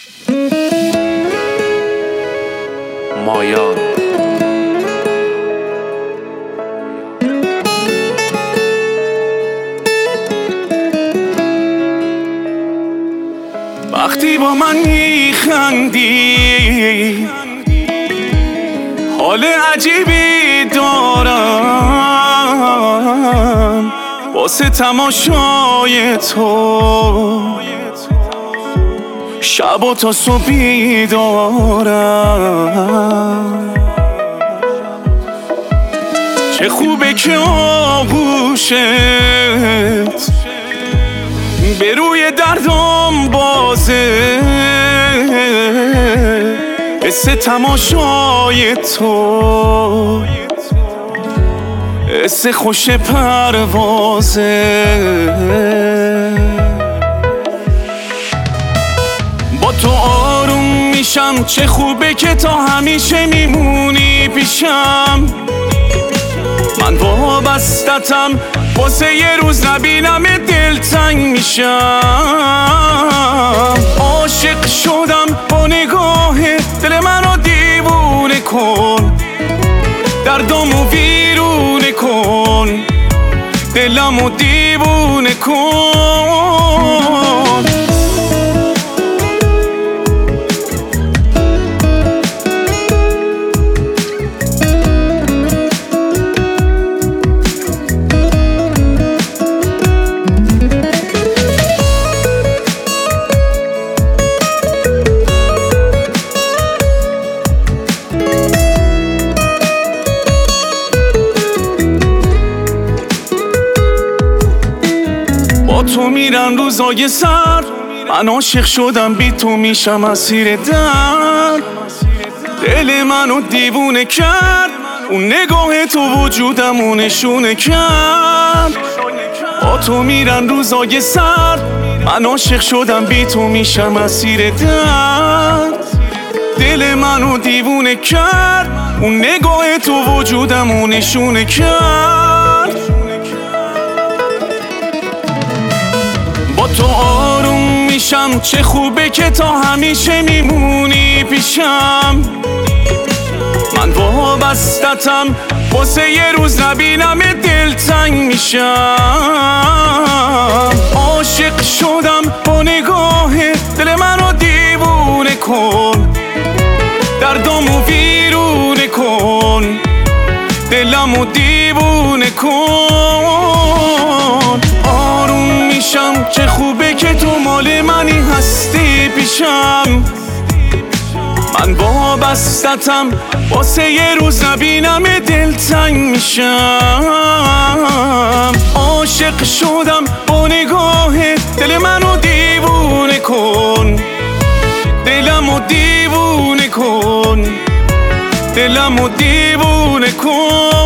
مایان وقتی با من میخندی حال عجیبی دارم واسه تماشای تو شب و تا صبحی دارم چه خوبه که آغوشت به روی دردم بازه حس تماشای تو حس خوش پروازه با تو آروم میشم چه خوبه که تا همیشه میمونی پیشم من وابستتم واسه یه روز نبینم دلتنگ میشم عاشق شدم با نگاهت دل منو دیوونه کن دردامو ویرونه کن دلمو دیوونه کن تو میرن روزای سر من عاشق شدم بی تو میشم اسیر درد دل منو دیوونه کرد اون نگاه تو وجودمو نشونه کرد با تو میرن روزای سر من عاشق شدم بی تو میشم اسیر درد دل منو دیوونه کرد اون نگاه تو وجودمو نشونه کرد با تو آروم میشم چه خوبه که تا همیشه میمونی پیشم من وابستتم واسه یه روز نبینم دلتنگ میشم عاشق شدم با نگاهت دل منو دیوونه کن دردامو ویرونه کن دلمو دیوونه کن آروم میشم چه خوبه که تو مال منی هستی پیشم من وابستتم واسه یه روز نبینم دلتنگ میشم عاشق شدم با نگاهت دل منو دیوونه کن دلمو دیوونه کن دلمو دیوونه کن